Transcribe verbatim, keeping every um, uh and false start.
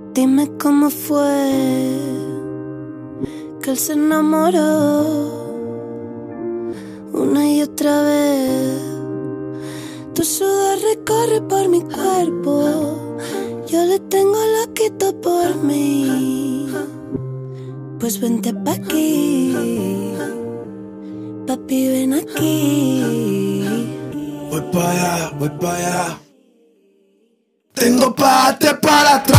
Dime cómo fue que él se enamoró una y otra vez. Tu sudor recorre por mi cuerpo, yo le tengo loquito por mí. Pues vente pa' aquí, papi, ven aquí. Voy pa' allá, voy pa' allá. Tengo parte para